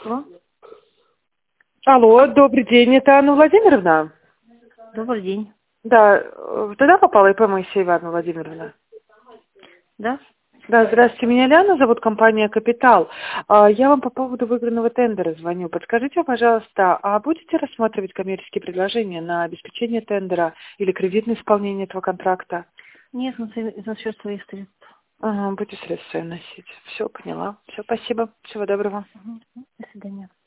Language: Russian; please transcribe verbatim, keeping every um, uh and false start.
Алло. Алло, добрый день, это Анна Владимировна? Добрый день. Да, э, туда попала ИП Моисеева Анна Владимировна? Да? Да, здравствуйте, меня Ляна зовут, компания «Капитал». А, Я вам по поводу выигранного тендера звоню. Подскажите, пожалуйста, а будете рассматривать коммерческие предложения на обеспечение тендера или кредитное исполнение этого контракта? Нет, на, свои- за счет своих средств. Ага, будете средства носить. Все, поняла. Все, спасибо. Всего доброго. Мгм. До свидания.